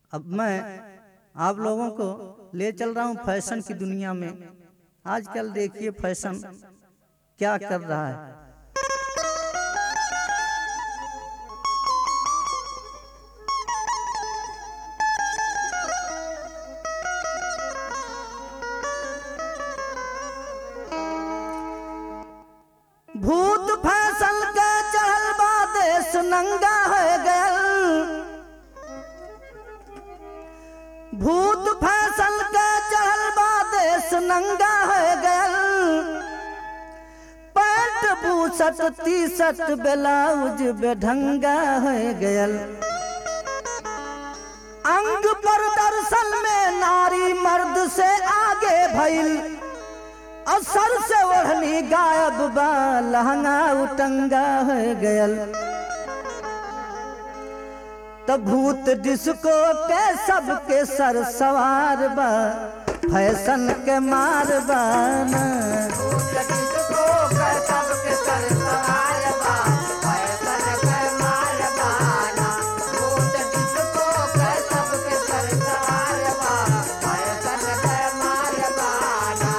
अब मैं आप लोगों को ले चल रहा हूं फैशन की दुनिया में। आजकल देखिए फैशन क्या कर रहा है। भूत फैसल के चढ़ल बा देश नंगा हो गयल। भूत फैसल के चढ़ल बा देश नंगा हो गयल। पैंट बूसट टी शर्ट ब्लाउज बेढंगा हो गयल। अंग पर दर्शन में नारी मर्द से आगे भइल। असर से ओढ़नी गायब बा लहंगा उटंगा हो गयल। तब भूत डिस्को के सबके सर सवार बा फैशन के मार बा ना। भूत डिस्को के सबके सर सवार बा फैशन के मार बा ना। भूत डिस्को के सबके सर सवार बा फैशन के मार बा ना।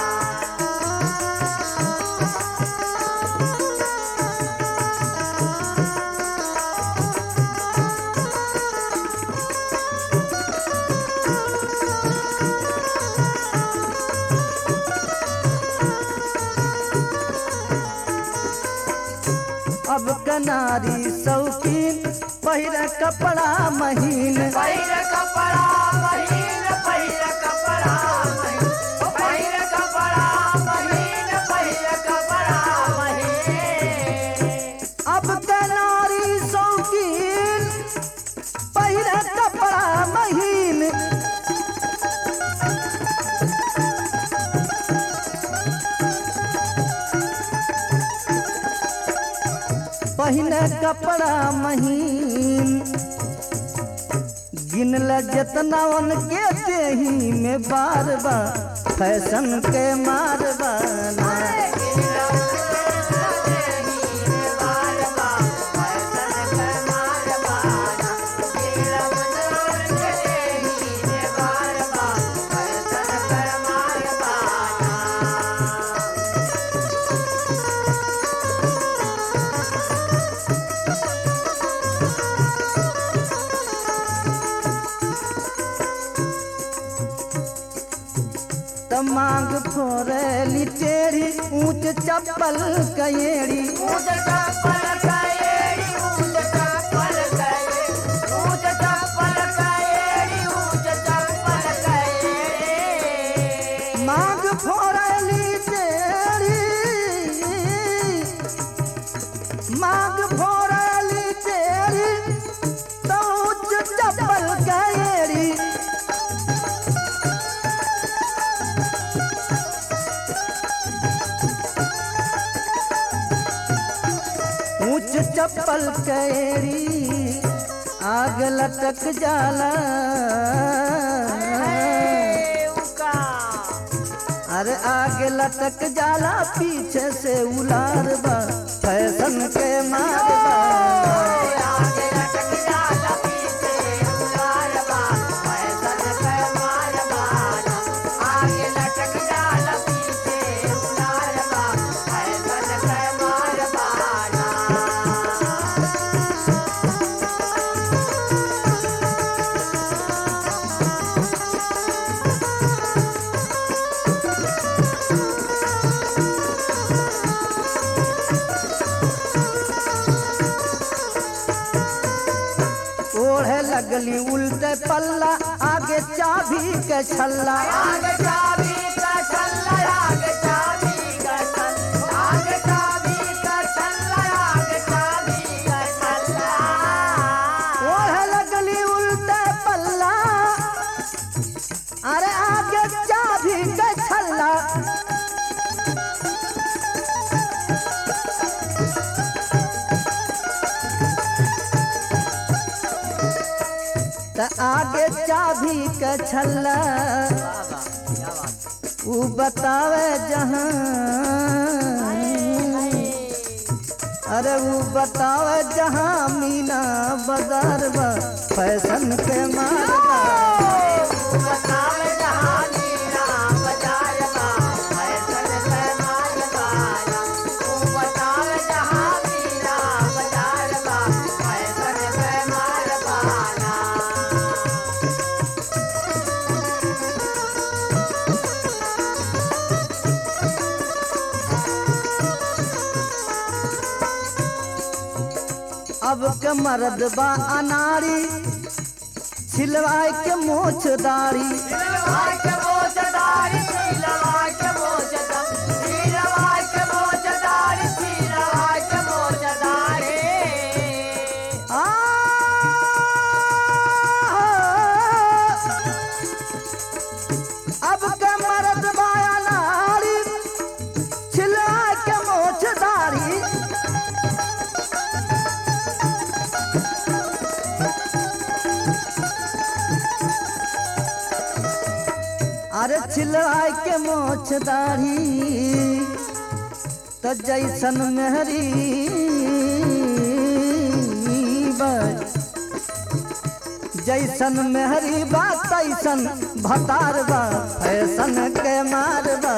अब कनारी शौकीन पहिरे कपड़ा महीन। पहिरे कपड़ा महीन, पहिरे कपड़ा महीन, पहिरे कपड़ा महीन, पहिरे कपड़ा महीन। अब कनारी शौकीन पहिरे कपड़ा महीन। पहिने कपड़ा महीन गिनल जितना उनके देही में बार बार फैशन के मार बाना। मांग फोरेली टेढ़ी ऊंच चप्पल कयेड़ी। ऊंच चप्पल कयेड़ी, ऊंच चप्पल कयेड़ी, ऊंच चप्पल कयेड़ी, ऊंच चप्पल कयेड़ी। मांग फोरेली टेढ़ी, मांग फोरेली टेढ़ी तो ऊंच चप्पल कयेड़ी। ऊंच चप्पल कैरी आग लटक जाला। अरे आग लटक जाला पीछे से उलार बा फैशन के मार बा। आग लटक जाला पीछे उलार बा फैशन के मार बा। आग लटक जाला पीछे उलार बा फैशन के मार बा। ओढ़े लगली उल्टे पल्ला आगे चाबी के छल्ला। आगे चाबी का छल्ला, आगे चाबी का छल्ला, आगे चाबी का छल्ला, आगे चाबी का छल्ला। ओढ़े लगली उल्टे पल्ला अरे आगे चाबी के छल्ला। आगे चाबी के छल्ला ऊ बतावे जहां। अरे वो बतावे जहां मीना बाजार बा फैशन के मारबा अब के मर्द बा अनाड़ी छिलवाए के मोछ दाढ़ी अब के मर्द बा अनाड़ी छिलवाए के मोछ दाढ़ी अरे छिलवाए के मोछ दाढ़ी तो जैसन मेहरी जैसन मेहरी बा तैसन भतार बा फैशन के मारबा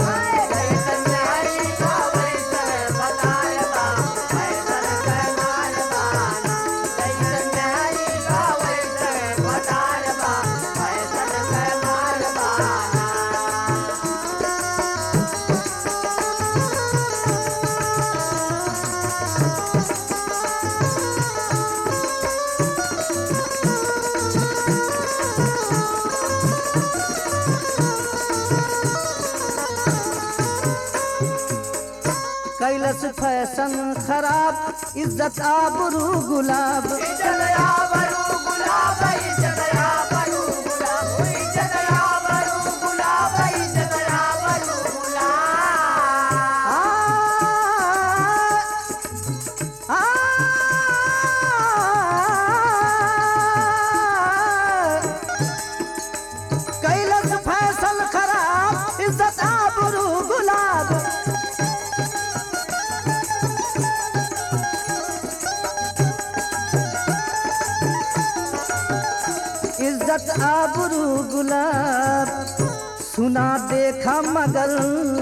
कैलस फैशन खराब इज्जत आबरू गुलाब कैलस फैशन खराब इज्जत आबरू गुलाब इज्जत आबरू गुलाब सुना देखा मगर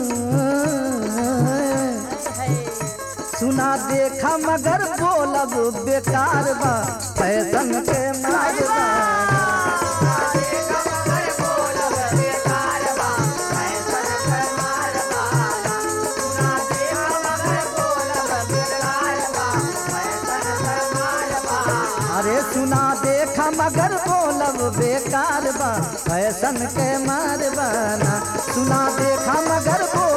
सुना देखा मगर बोलब बेकार बा फैशन के मारबा अरे सुना देखा मगर बोलब बेकार बा फैशन के मारबा ना सुना देखा मगर बोलब